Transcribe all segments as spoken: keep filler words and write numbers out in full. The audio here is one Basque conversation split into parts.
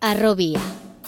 Harrobia.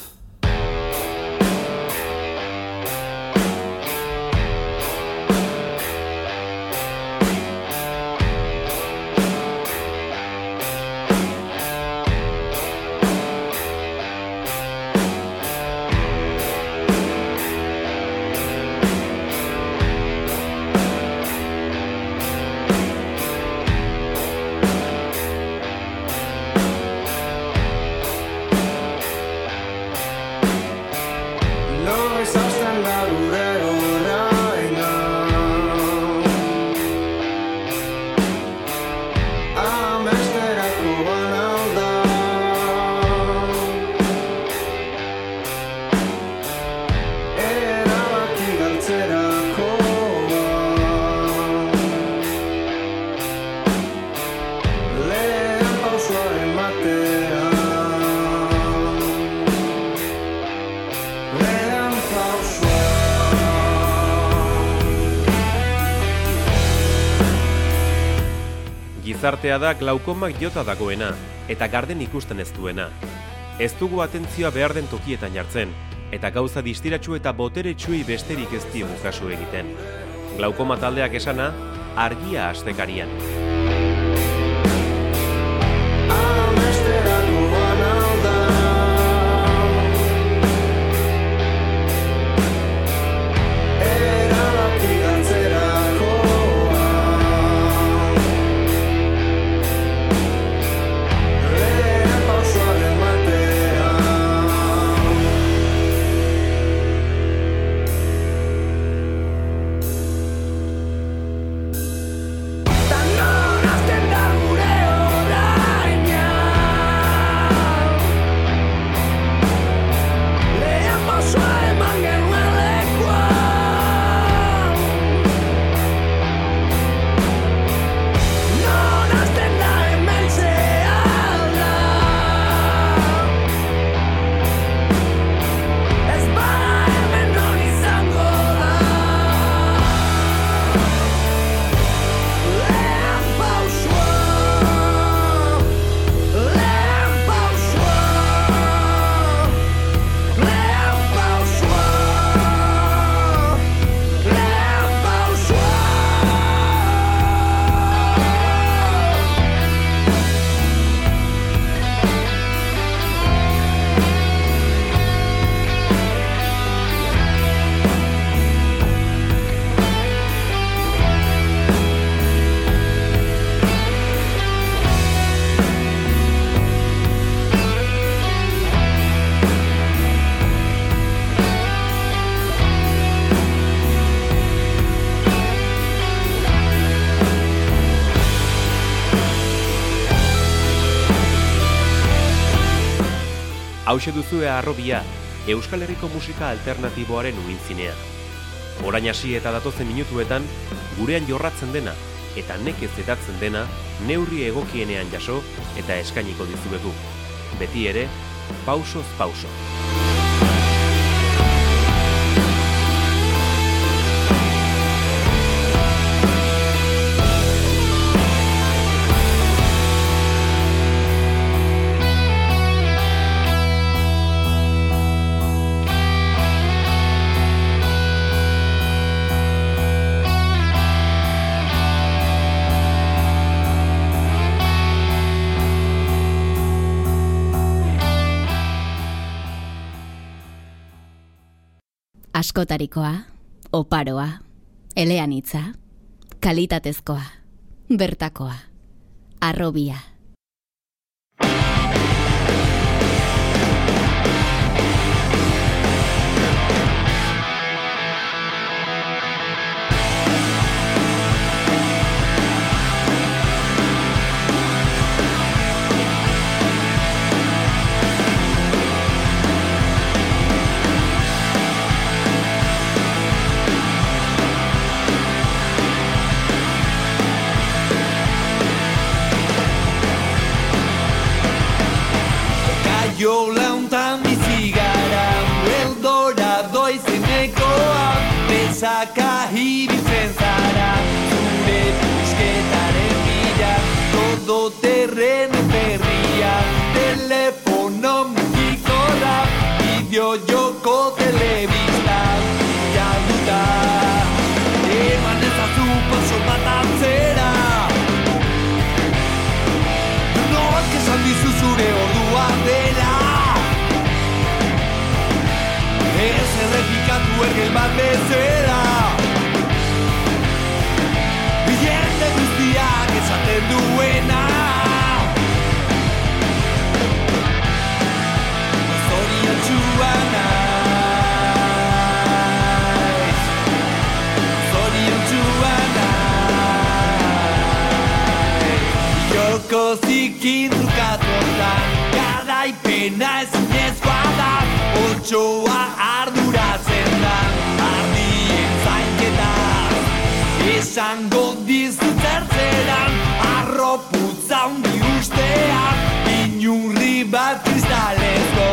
Gizartea da glaukomak jota dagoena, eta garden ikusten ez duena. Ez dugu atentzioa behar den tokietan jartzen, eta gauza distiratsu eta boteretsuei besterik ez diogu kasu egiten. Glaukoma taldeak esana, argia astekarian. Hauxe duzue Harrobia, Euskal Herriko musika alternatiboaren uintzinea. Orain hasi eta datozen minutuetan, gurean jorratzen dena eta nekez edatzen dena neurri egokienean jaso eta eskainiko dizuegu. Beti ere, pausoz pauso. Askotarikoa, oparoa, eleanitza, kalitatezkoa, bertakoa, Harrobia. Yo leuntan bizi gara, Eldorado izenekoa, besaka ibiltzen zara, zure busketaren bila, todo terreno berria, telefono mugiko Goiko zikin trukatuetan garaipena ezinezkoa da, otsoa arduratzen da ardien zainketaz. Esango dizut zertzeran arroputza hundi ustean, inurri bat kristalezko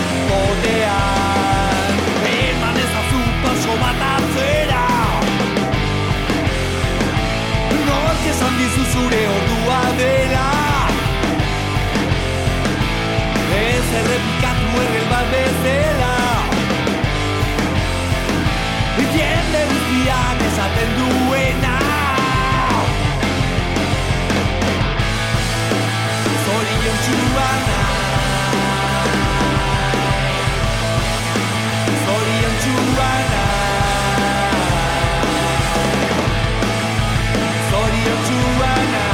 potean. Eman ezazu paso bat atzera, nork esan dizu zure ordua dela. Ez errepikatu errel bat bezala, jende guztiak esaten duena. Zoriontsua naiz, zoriontsua naiz, zoriontsua naiz.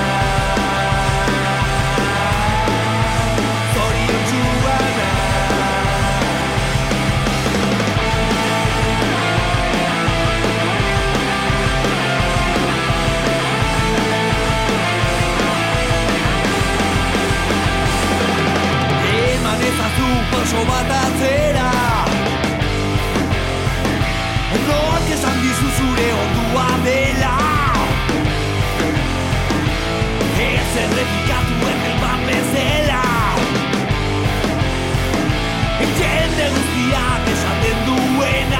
Oso bat atzera, nork esan dizu zure ordua dela. Ez errepikatu errel bat bezala, jende guztiak esaten duena.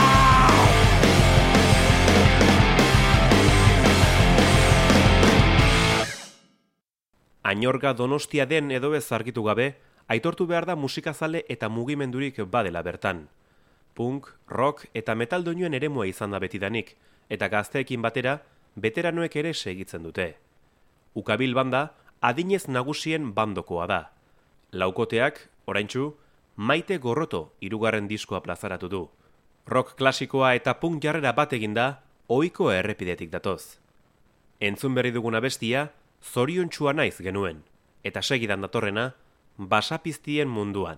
Añorga Donostia den edo ez argitu gabe, aitortu behar da musikazale eta mugimendurik badela bertan. Punk, rock eta metal doinuen eremua izan da betidanik, eta gazteekin batera, beteranoek ere segitzen dute. Ukabil banda, adinez nagusien bandokoa da. Laukoteak, oraintsu, Maite Gorroto hirugarren diskoa plazaratu du. Rock klasikoa eta punk jarrera bat eginda, ohiko errepidetik datoz. Entzun berri duguna bestia, zoriontsua naiz genuen, eta segidan datorrena, basapiztien munduan.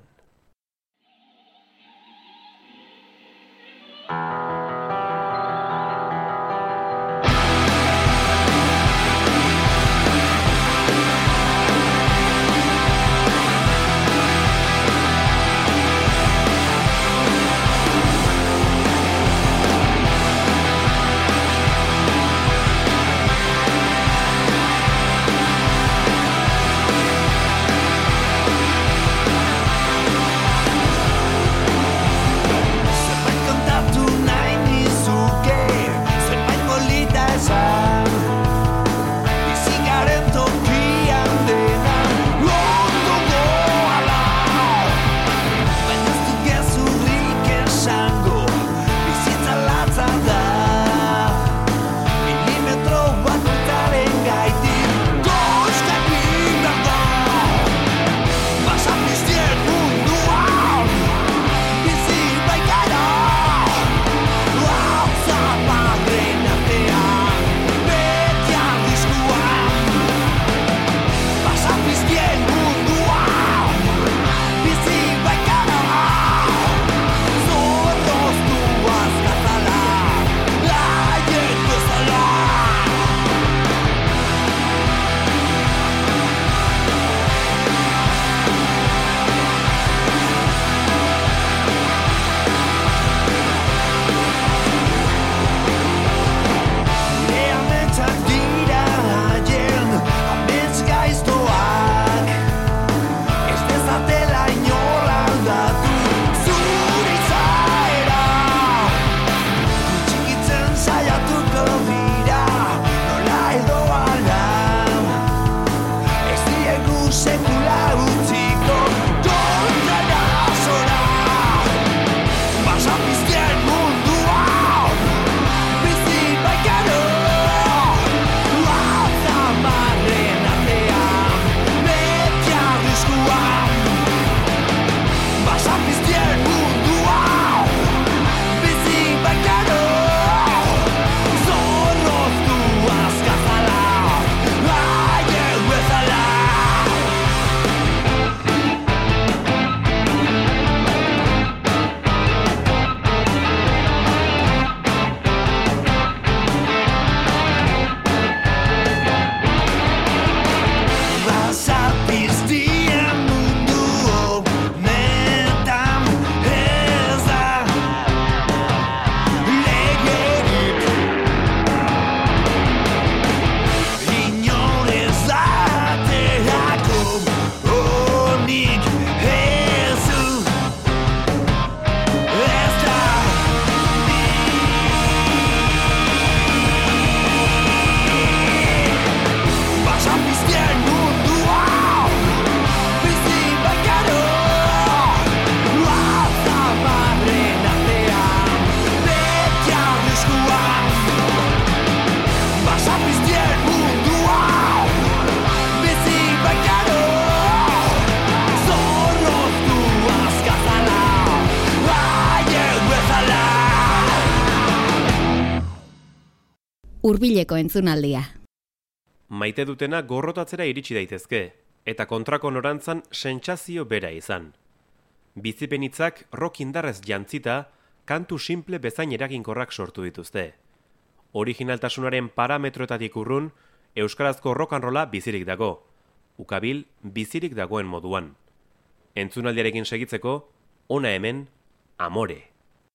Hurbileko entzunaldia. Maite dutena gorrotatzera iritsi daitezke, eta kontrako norantzan sentsazio bera izan. Bizipenitzak rock indarrez jantzita, kantu simple bezain eraginkorrak sortu dituzte. Originaltasunaren parametroetatik urrun, euskarazko rock and rolla bizirik dago. Ukabil bizirik dagoen moduan. Entzunaldiarekin segitzeko, hona hemen, Amore.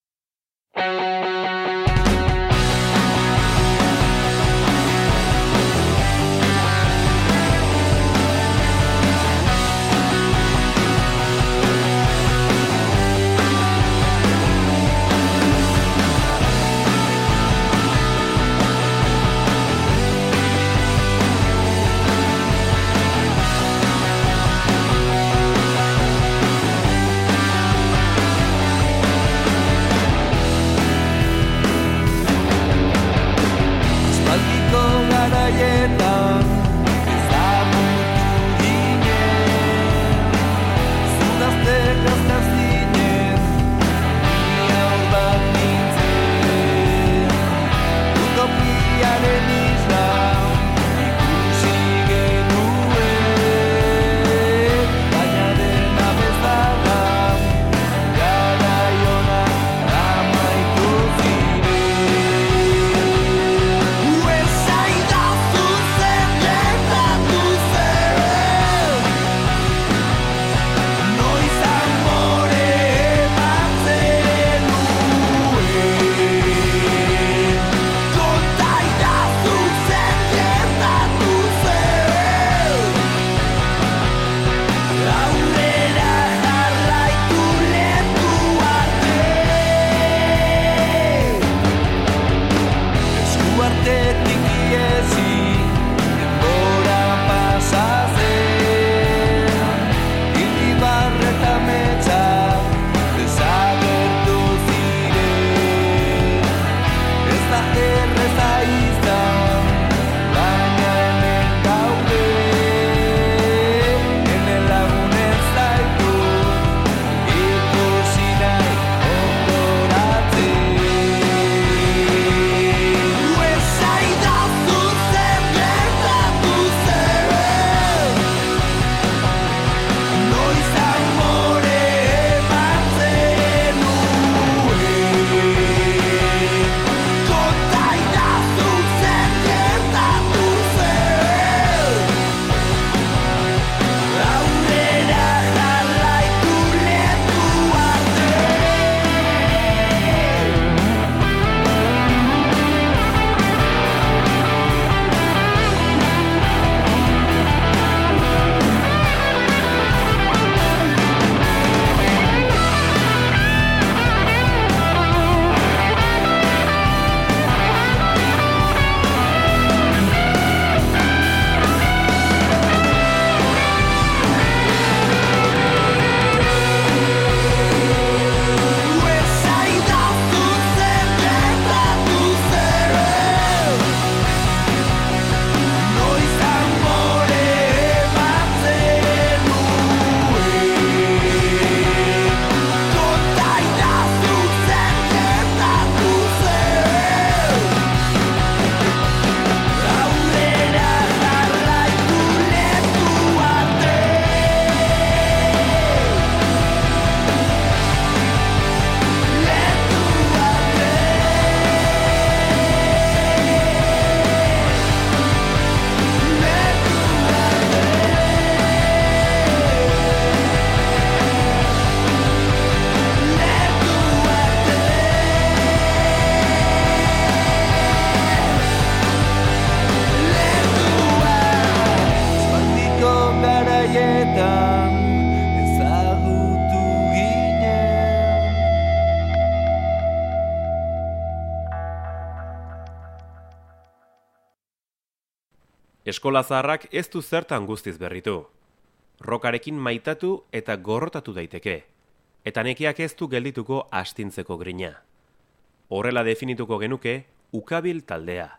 Eskola zaharrak ez du zertan guztiz berritu. Rokarekin maitatu eta gorrotatu daiteke, eta nekiak ez du geldituko astintzeko grina. Horrela definituko genuke Ukabil taldea.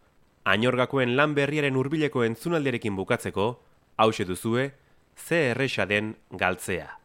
Añorgakoen lan berriaren hurbileko entzunaldiarekin bukatzeko, hauxe duzue, ze erresa den galtzea.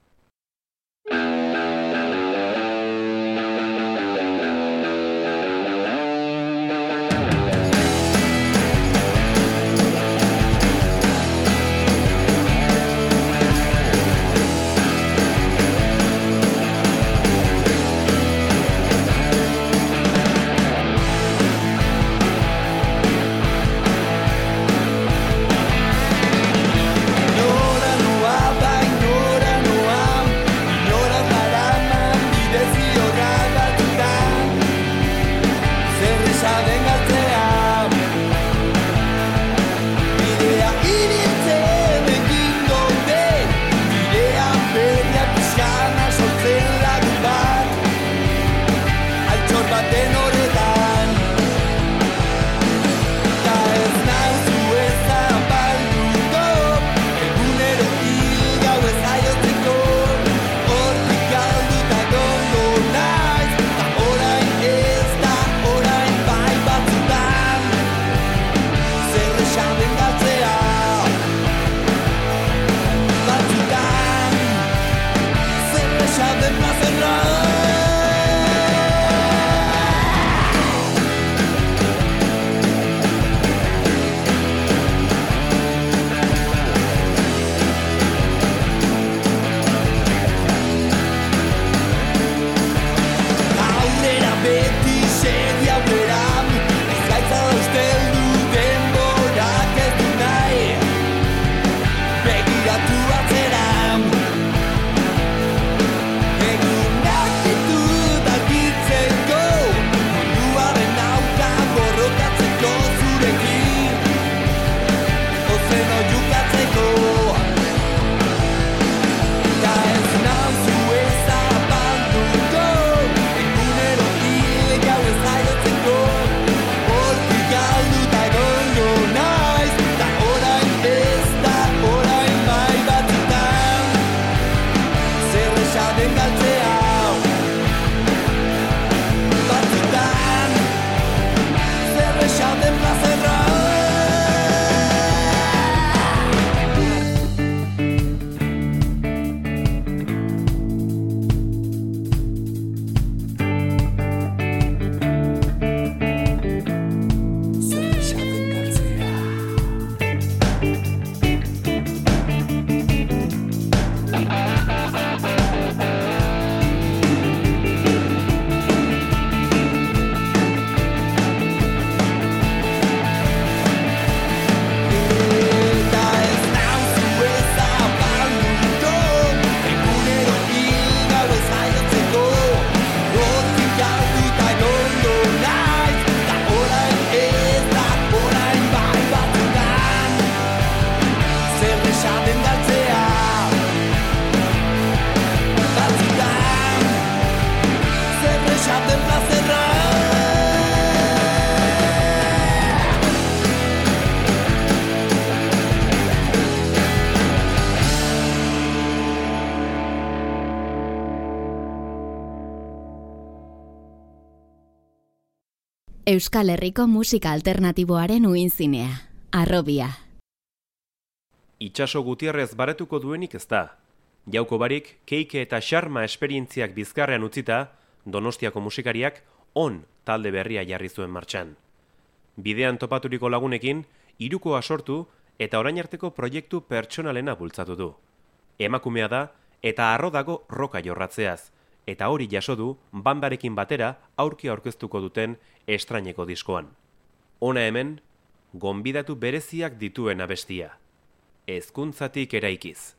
Euskal Herriko musika alternatiboaren uinzinea, Harrobia. Itxaso Gutierrez baretuko duenik ez da. Jauko barik, keike eta xarma esperientziak bizkarrean utzita, Donostiako musikariak on talde berria jarri zuen martxan. Bidean topaturiko lagunekin, hirukoa sortu eta orain arteko proiektu pertsonalena bultzatu du. Emakumea da eta harro dago roka jorratzeaz, eta hori jaso du bandarekin batera aurki aurkeztuko duten estraineko diskoan. Hona hemen, gonbidatu bereziak dituen abestia. Hezkuntzatik eraikiz.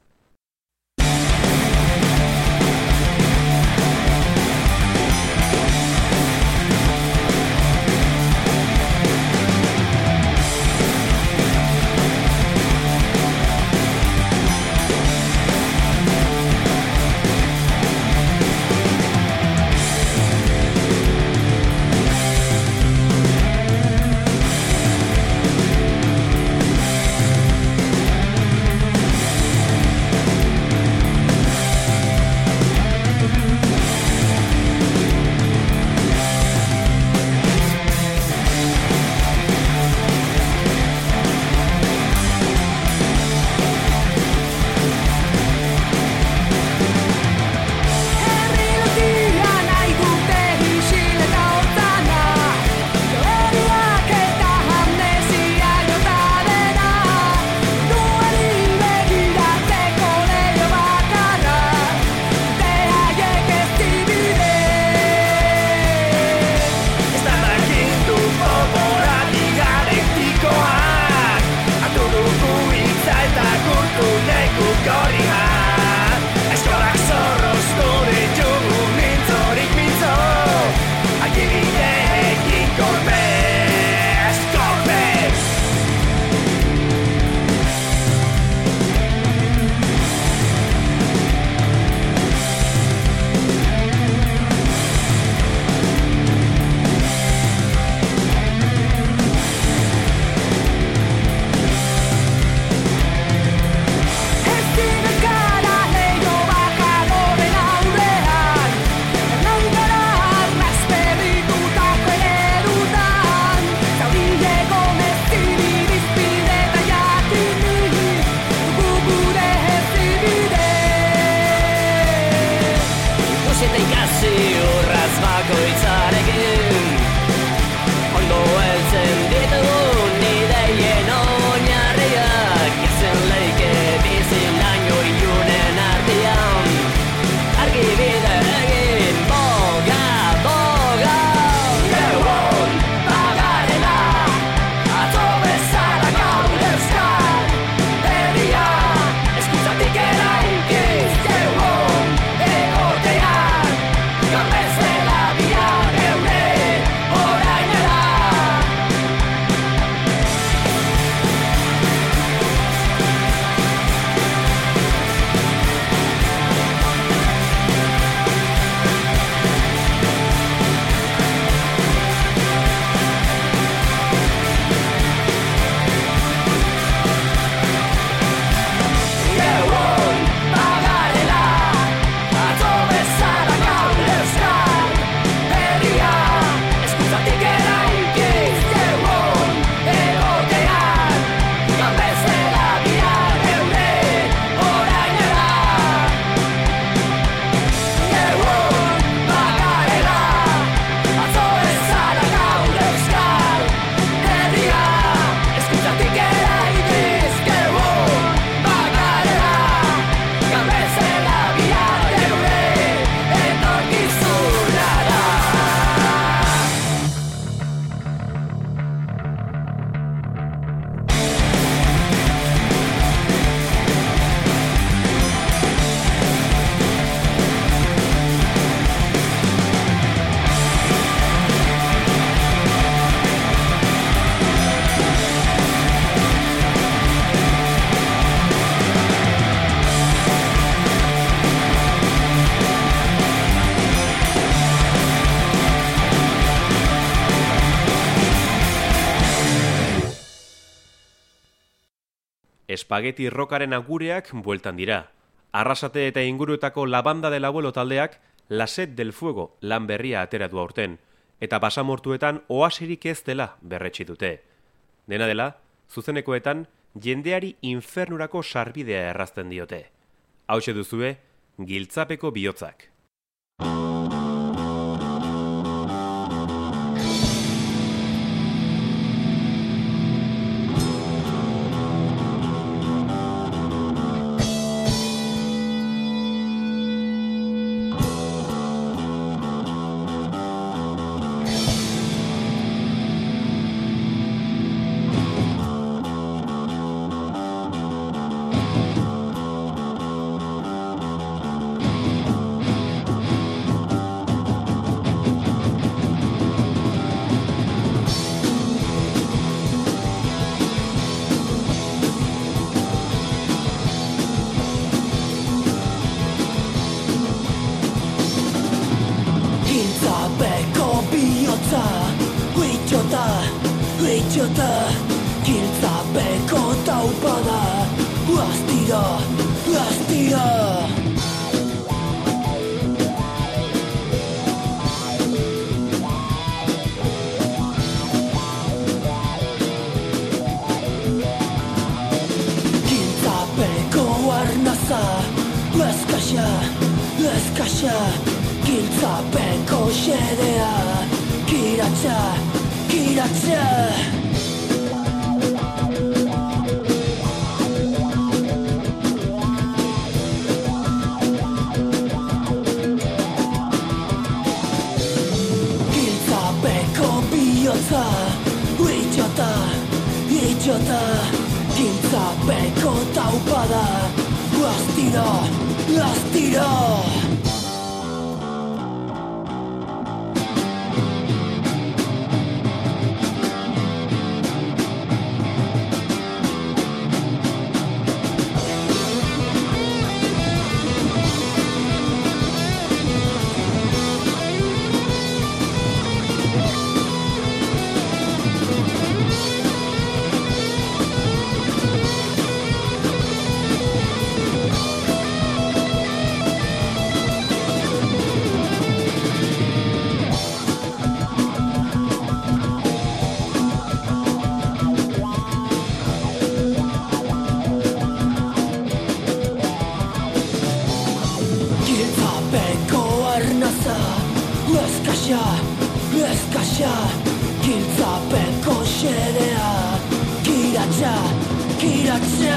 Espageti rockaren agureak bueltan dira. Arrasate eta inguruetako La Banda del Abuelo taldeak La Sed del Fuego lan berria atera du aurten. eta basamortuetan oasirik ez dela berretsi dute. Dena dela, zuzenekoetan jendeari infernurako sarbidea errazten diote. Hauxe duzue, Giltzapeko bihotzak. Giltzapeko taupada, astira, astira. Giltzapeko arnaza, eskaxa, eskaxa. Giltzapeko xedea, kiratxa, kiratxa. Idiota, idiota, Giltzapeko taupada, astira, astira. Eskaxa, eskaxa, Giltzapeko xedea, kiratxa, kiratxa.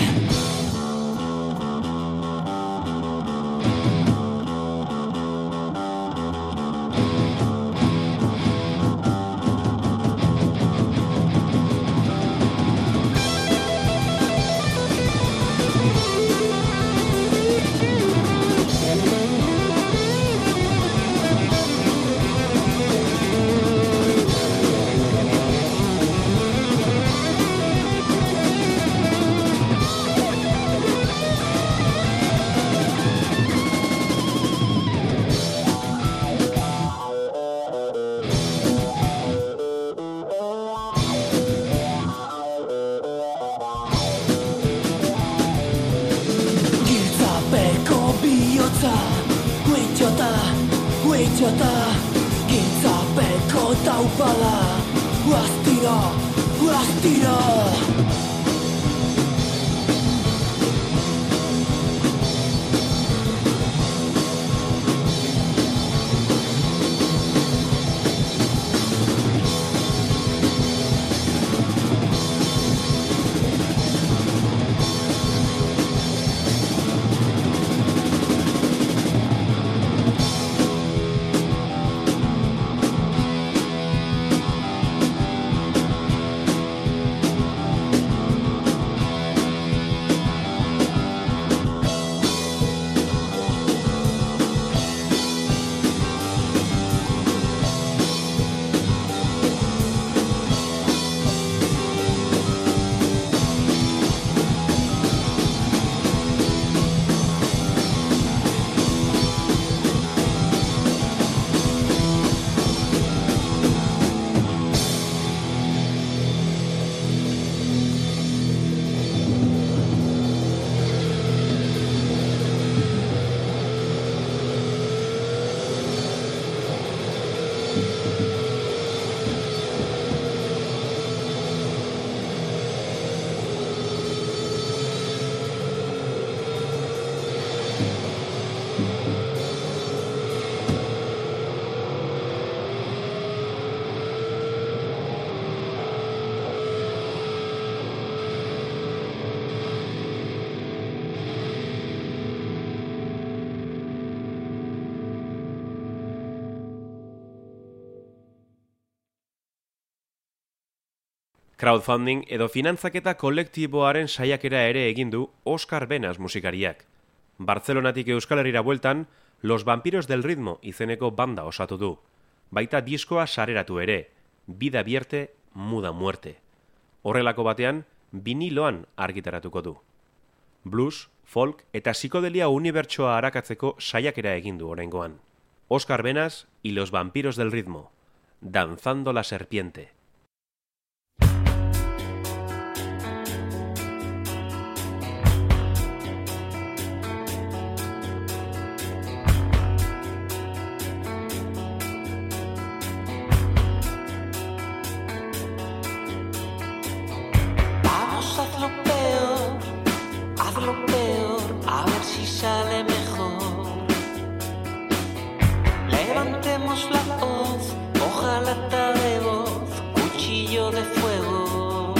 Idiota, idiota, Giltzapeko taupada, astira, astira. Crowdfunding edo finantzaketa kolektiboaren saiakera ere egin du Oskar Benas musikariak. Bartzelonatik Euskal Herrira bueltan, Los Vampiros del Ritmo izeneko banda osatu du. Baita diskoa sareratu ere, Vida Vierte, Muda Muerte. Horrelako batean, biniloan argitaratuko du. Blues, folk eta psikodelia unibertsoa arakatzeko saiakera egin du oraingoan. Oskar Benas y Los Vampiros del Ritmo, Danzando la Serpiente. Sale mejor. Levantemos la voz, hojalata de voz, cuchillo de fuego.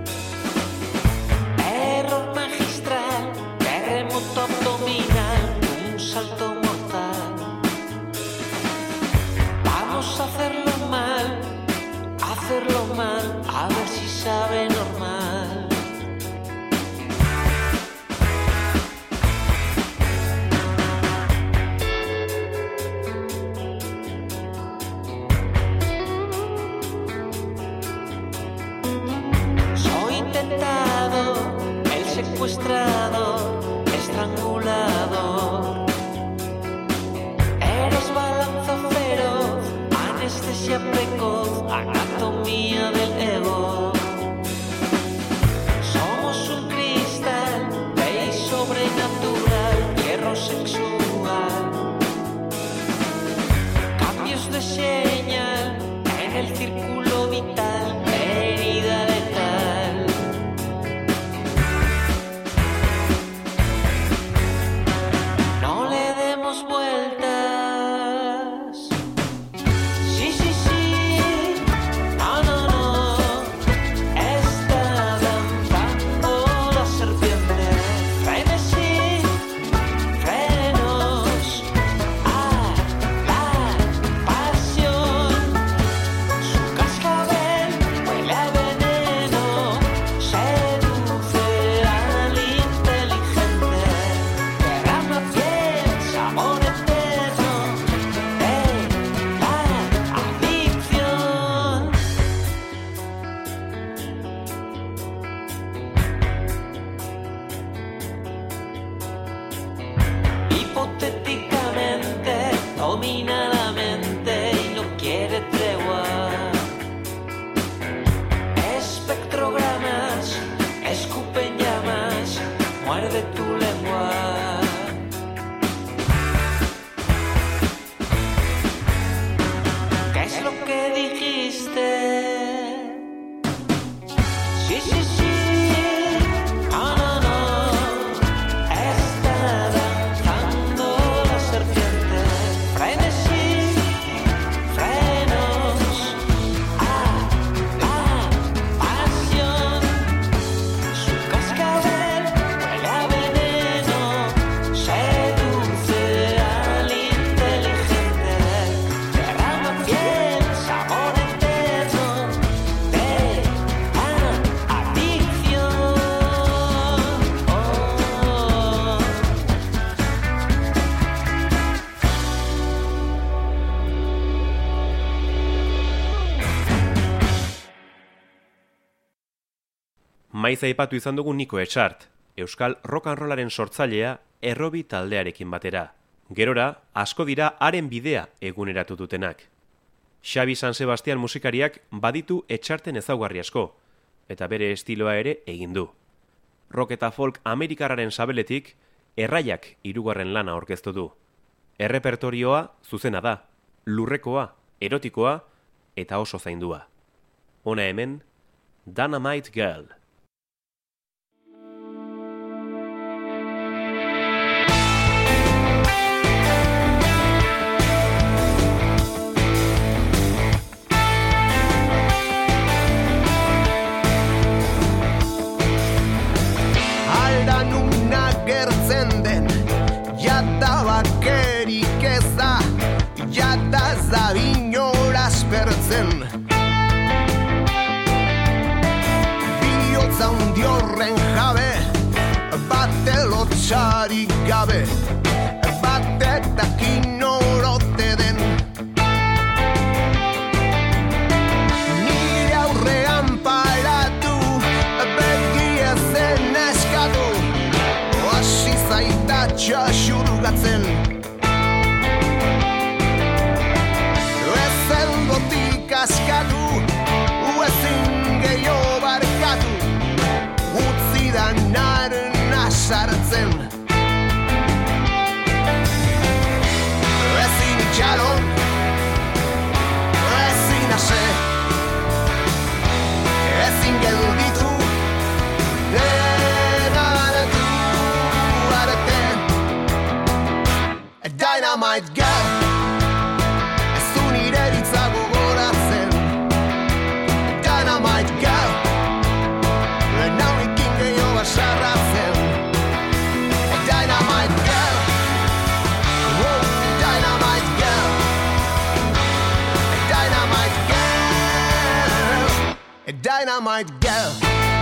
Error magistral, terremoto abdominal, un salto mortal. Vamos a hacerlo mal, hacerlo mal, a ver si sabe normal. Secuestrado, estrangulado. Eres balanzo feroz, anestesia precoz, anatomía del ego. Somos un cristal, ley sobrenatural, hierro sexual. Cambios de señal en el círculo vital, herida letal. Vueltas. Sí, sí, sí. No, no, no. Está danzando la serpiente. Frenesí, frenos a la pasión. Su cascabel huele a veneno. Seduce al inteligente. Derrama piel, sabor. Hipotéticamente domina la mente y no quiere tregua. Espectrogramas, escupen llamas, muerde tu lengua. ¿Qué es lo que dijiste? Sí, sí, sí. Maiz aipatu izan dugu Niko Etxart, euskal rock and rollaren sortzailea Errobi taldearekin batera. Gerora, asko dira haren bidea eguneratu dutenak. Xabi San Sebastian musikariak baditu Etxarten ezaugarri asko, eta bere estiloa ere egin du. Rock eta folk amerikarraren sabeletik, Erraiak hirugarren lana aurkeztu du. Errepertorioa zuzena da, lurrekoa, erotikoa eta oso zaindua. Hona hemen, Dynamite Girl. Zadin aspertzen zen jabe, bate lotxarik gabe, bate dakin orote den. Nire aurrean paratu, begia zen eskatu, hasi zaita txaxurgatzen. Ezen gotik askatu, ezin gehiago barkatu, utzi da naren asartzen. Ezin itxalo, ezin ase, ezin gelditu, denaratu arte. Dynamite girl, ez du nire ditza gogoratzen. Dynamite girl, nauikin gehiago basarratzen. Dynamite girl, oh, dynamite girl, dynamite girl, dynamite girl.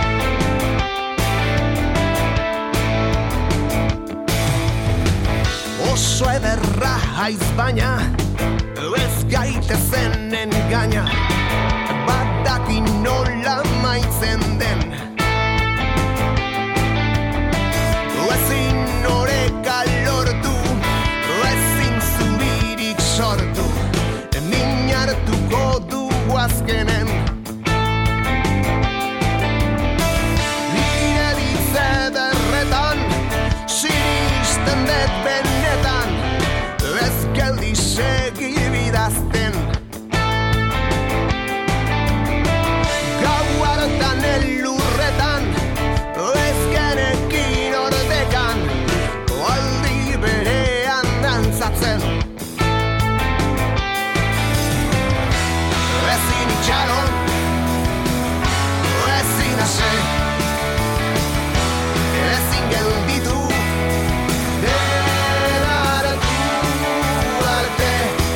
Oso ederra haiz baina, ez gaitezen engaina, badaki nola maitzen den. Ezin oreka lortu, ezin zubirik sortu, min hartuko dugu azkenen. Nire ditze derretan, sinisten dut benetan, ez geldi segi bidazten. Gau hartan elurretan, ez genekin ordekan, aldi berean dantzatzen. Ezin itxaro, ezin ase, ezin gelditu, denaratu arte.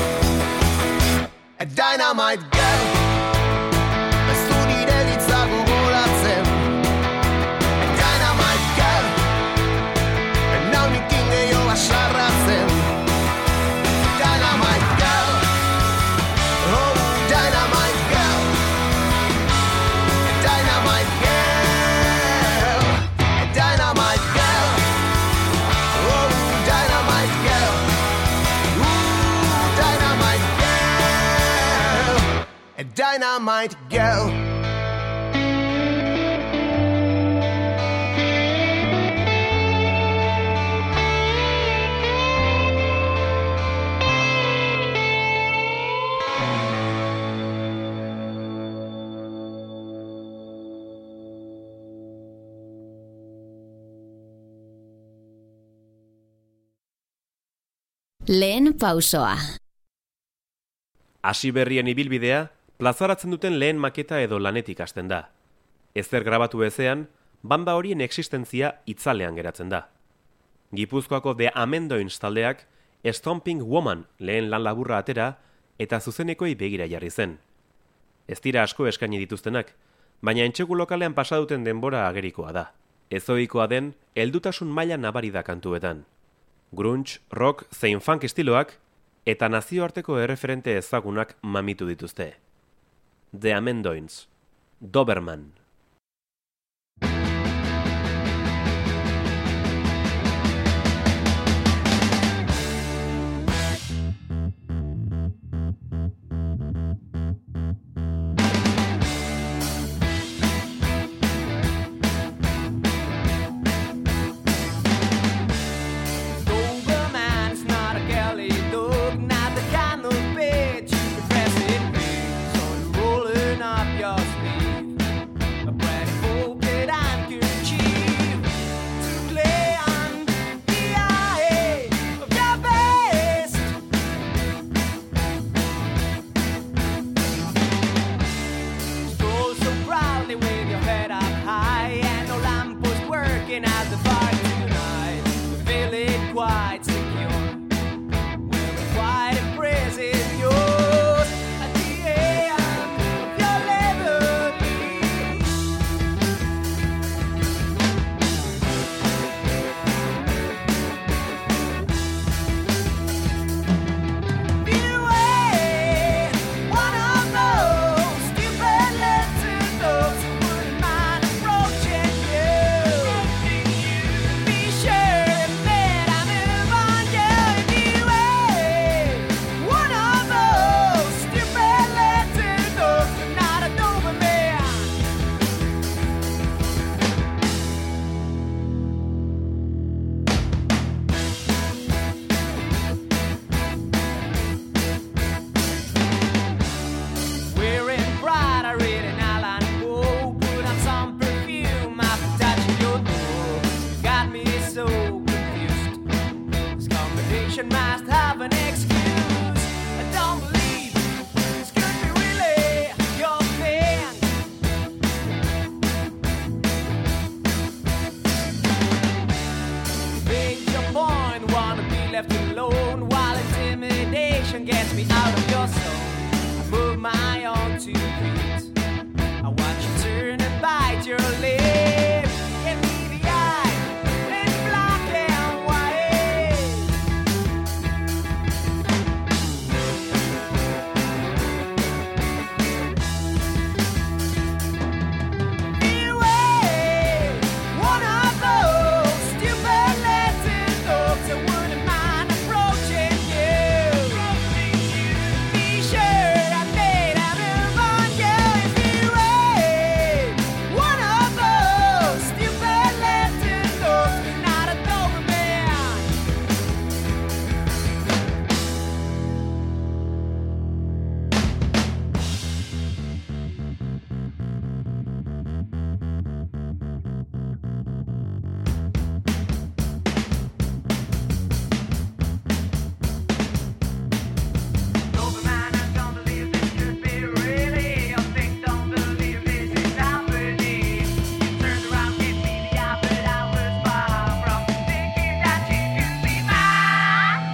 Dynamite girl, ez du nire ditza gogoratzen. Dynamite girl, naunikin gehiago basarratzen. Dynamite girl, oh, dynamite girl, dynamite girl, dynamite girl, oh, dynamite girl, ooh, dynamite girl, dynamite girl. Lehen pausoa. Hasi berrien ibilbidea, plazaratzen duten lehen maketa edo lanetik hasten da. Ezer grabatu ezean, banda horien existentzia itzalean geratzen da. Gipuzkoako The Amendoins taldeak Stomping Woman lehen lan laburra atera eta zuzenekoi begira jarri zen. Ez dira asko eskaini dituztenak, baina entxegu lokalean pasaduten denbora agerikoa da. Ezoikoa den, heldutasun maila nabari da kantuetan. Grunge, rock, zein funk estiloak eta nazioarteko erreferente ezagunak mamitu dituzte. The Amendoins, Doberman. ocean must have an excuse. I don't believe this could be really your thing. Make your point, wanna be left alone while intimidation gets me out of your soul. I move my own two feet. I watch you turn and bite your lip. Give me the eye, it's black and white. Be away, one of those stupid little dogs that wouldn't mind approaching you. Be sure I made a move on you. If you wait, one of those stupid little dogs, not a Doberman. Doberman, I don't believe this could be really your thing. Don't believe this is happening. You turned around, gave me the eye, but I was far from thinking that you could be mine.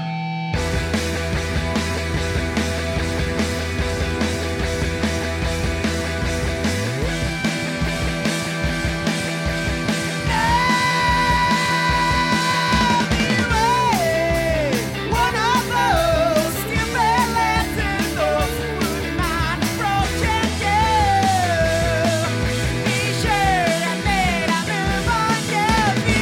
One of those stupid little dogs wouldn't mind approaching you. Be sure I made a move on you. Be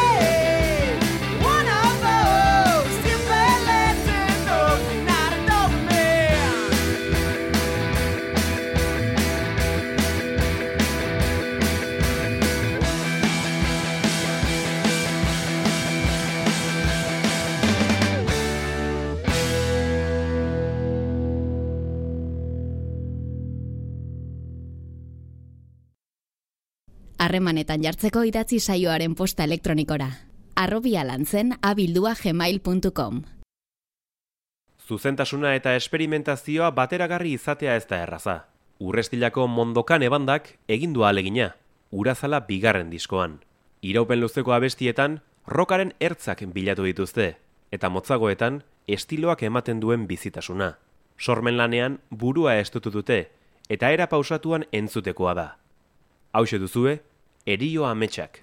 one of those stupid little dogs, not a Doberman. Harremanetan jartzeko idatzi saioaren posta elektronikora. Arrobia lantzen abildua gmail puntu com. Zuzentasuna eta esperimentazioa bateragarri izatea ez da erraza. Urrestilako Mondokan ebandak egin du ahalegina, Urazala bigarren diskoan. Iraupen luzeko abestietan rockaren ertzak bilatu dituzte, eta motzagoetan estiloak ematen duen bizitasuna. Sormen lanean burua estutu dute, eta era pausatuan entzutekoa da. Hauxe duzue, Erio Ametsak.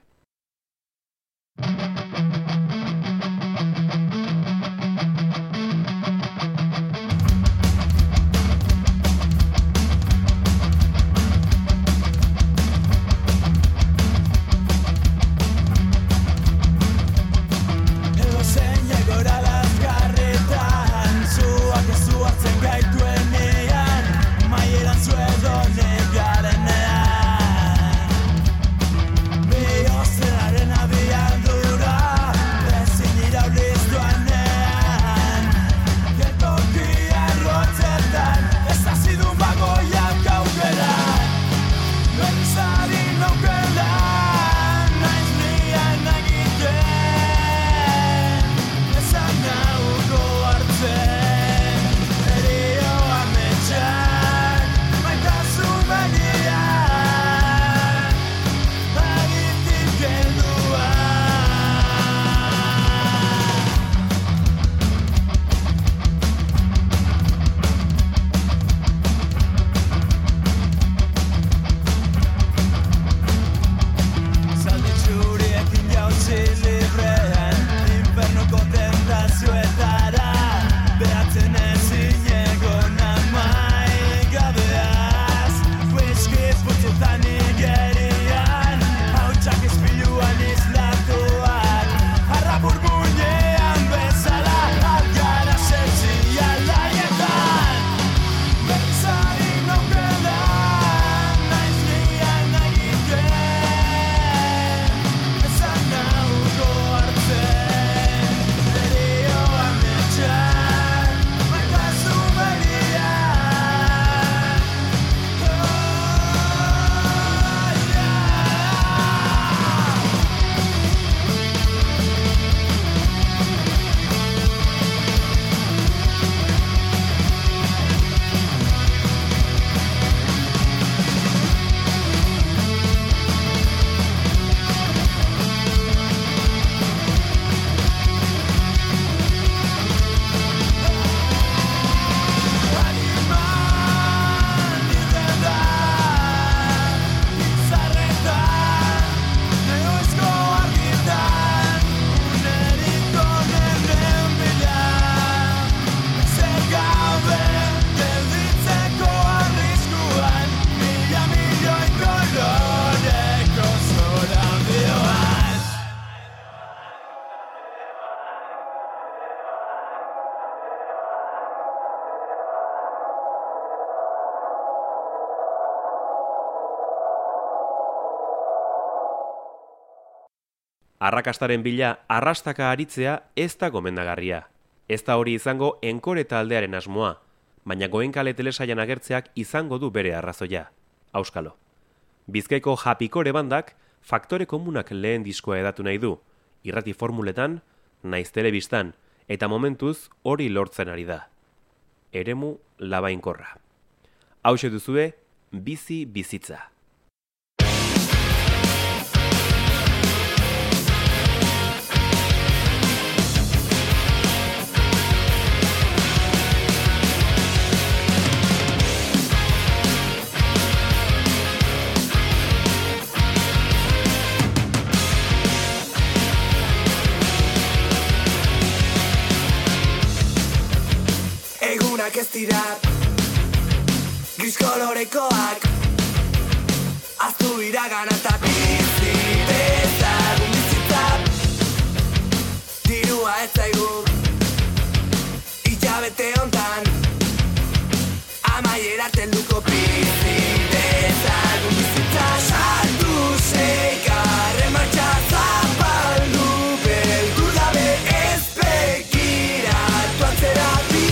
Edozein egora lazgarretan, zuak ezuatzen gaituenean, maieran zuedo negarenean. Bio Arrakastaren bila arrastaka aritzea ez da gomendagarria. Ez da hori izango Enkore taldearen asmoa, baina Goenkale telesailan agertzeak izango du bere arrazoia. Auskalo. Bizkaiko Japikore bandak faktore komunak lehen diskoa edatu nahi du, irrati formuletan, naiz telebistan, eta momentuz hori lortzen ari da. Eremu labainkorra. Hauxe duzue, bizi bizitza. Egunak ez dira gris kolorekoak, aztu iragana eta bizi dezagun bizitza. Dirua ez zaigu hilabete hontan amaiera helduko, bizi dezagun bizitza. Saldu seigarren martxa zapaldu, beldur gabe ez begiratu atzera.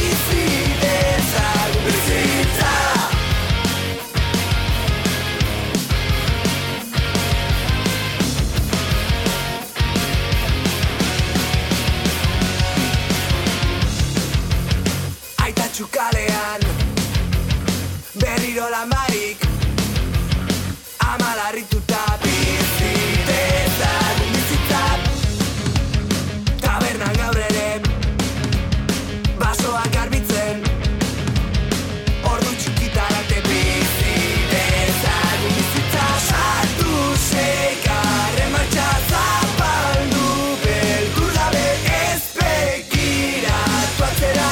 Kalean berriro lan barik, amalarrituta bizi dezagun bizitza. Tabernan gaur ere basoak garbitzen, ordu txikitan arte bizi dezagun bizitza. Sartu seigarren martxa zapaldu, beldur gabe ez begiratu atzera.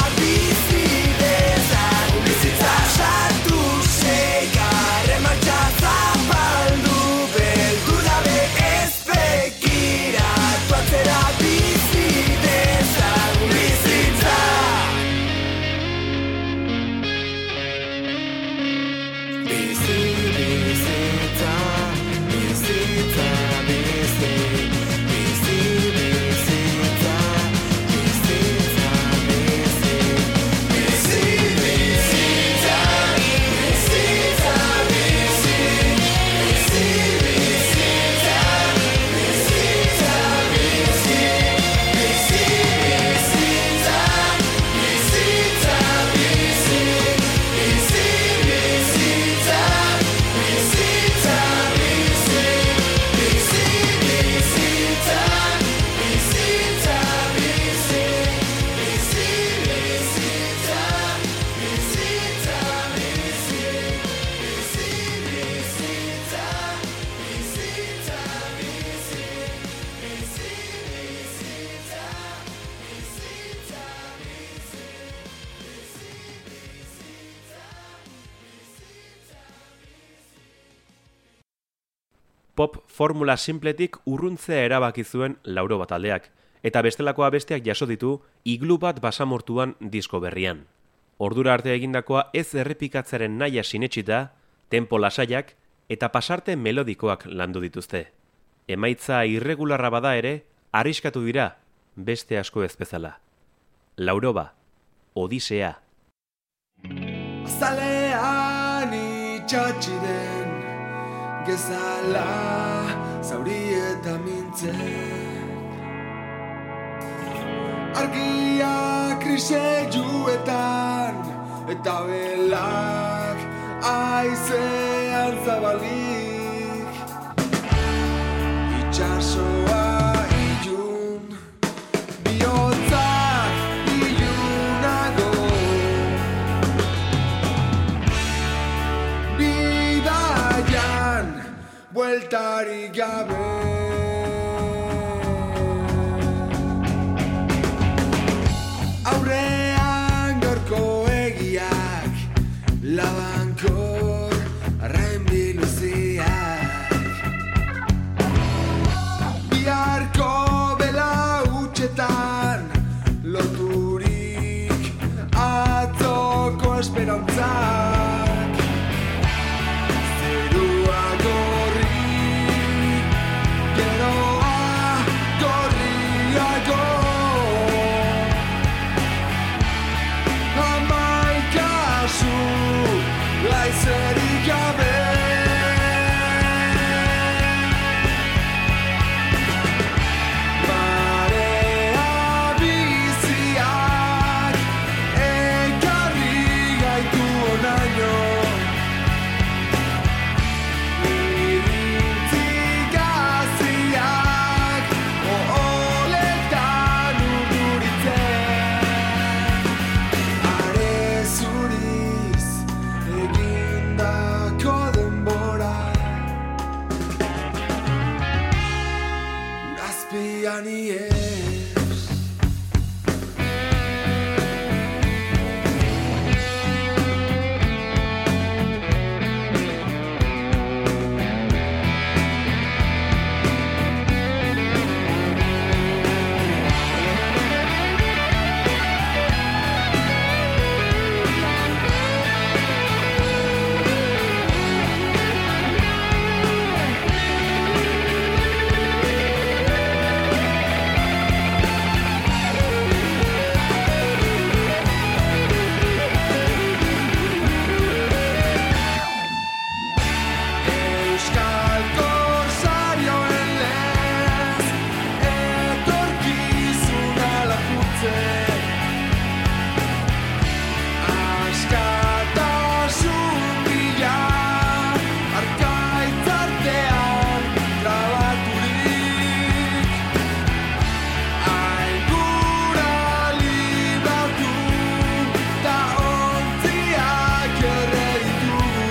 Pop formula simpletik urruntzea erabaki zuen Lauroba taldeak, eta bestelako abesteak jaso ditu Iglu bat basamortuan disko berrian. Ordura arte egindakoa ez errepikatzearen nahia sinetsita, tempo lasaiak eta pasarte melodikoak landu dituzte. Emaitza irregularra bada ere, arriskatu dira beste asko ez bezala. Lauroba, Odisea. Azalean itxatxi den gezala zauri eta mintzen, argia kriseiuetan eta belak aizean zabalik. Itxasoa ilun, bihotzak ilunago, bidaian bueltarik gabe. Aurrean gorko egiak, labankor arrain biluziak, biharko bela hutsetan loturik atzoko esperantzak. Zerua gorri, geroa azpian iez. Euskal korsarioen lez, etorkizuna lapurtzen. Askatasun bila, arkaitzartean trabaturik. Aingura libratu, da ontziak erreditu.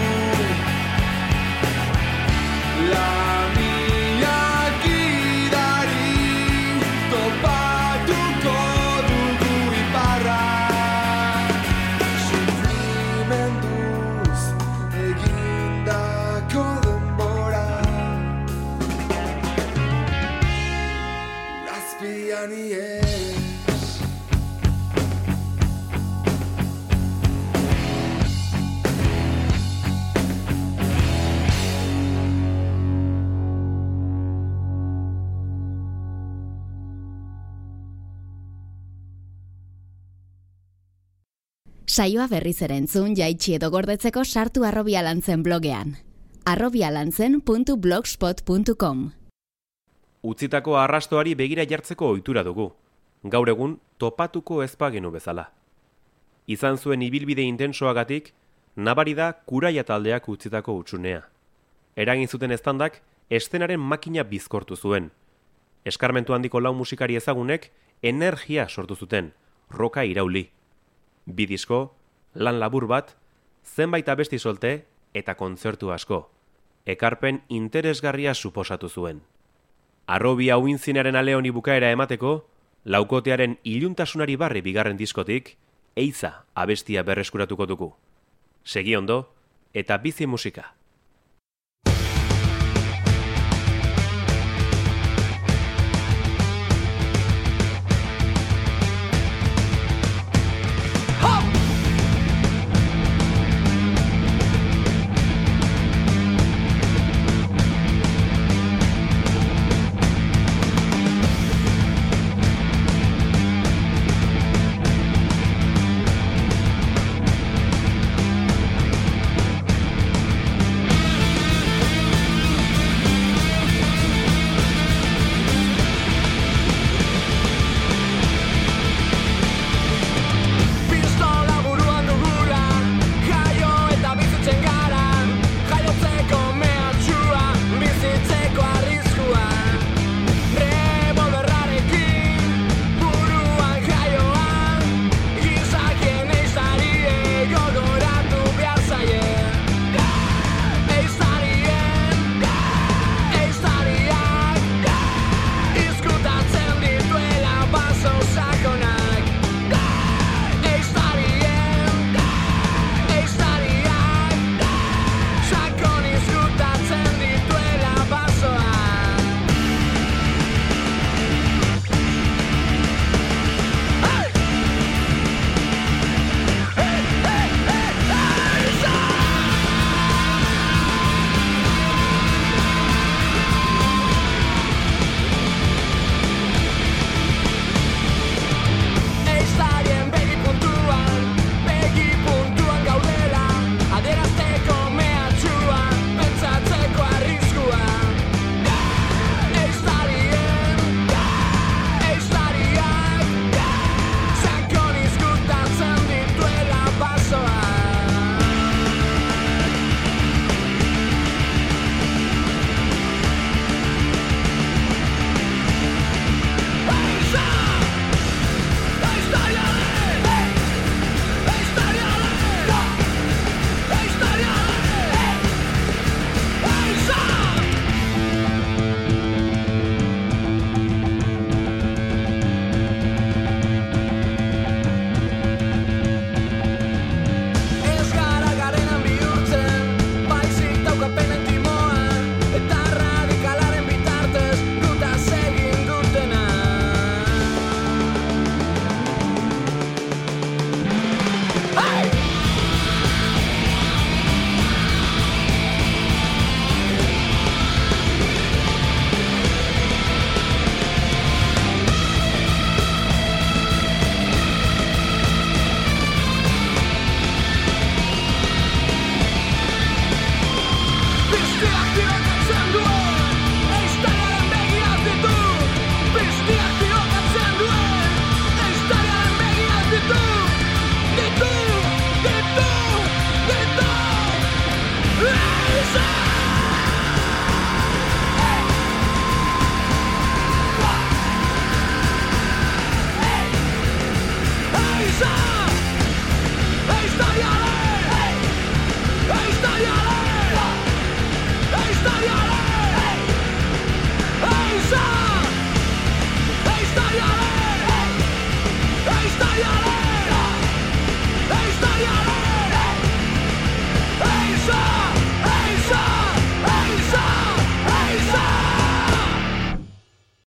Lamiak idari topatuko dugu iparra. Sufrimenduz egindako denbora, azpian iez. Saioa berriz ere entzun jaitsi edo gordetzeko sartu Arrobia Lantzen blogean. arrobialantzen puntu blogspot puntu com. Utzitako arrastoari begira jartzeko ohitura dugu. Gaur egun topatuko ez bagenu bezala. Izan zuen ibilbide intensoagatik, nabari da Kuraia taldeak utzitako hutsunea. Eragin zuten eztandak eszenaren makina bizkortu zuen. Eskarmentu handiko lau musikari ezagunek energia sortu zuten, roka irauli. Bi disko, lan labur bat, zenbait abesti solte eta kontzertu asko. Ekarpen interesgarria suposatu zuen. Arrobia uintzinaren ale honi bukaera emateko, laukotearen iluntasunari barri bigarren diskotik, Eiza abestia berreskuratuko dugu. Segi ondo eta bizi musika.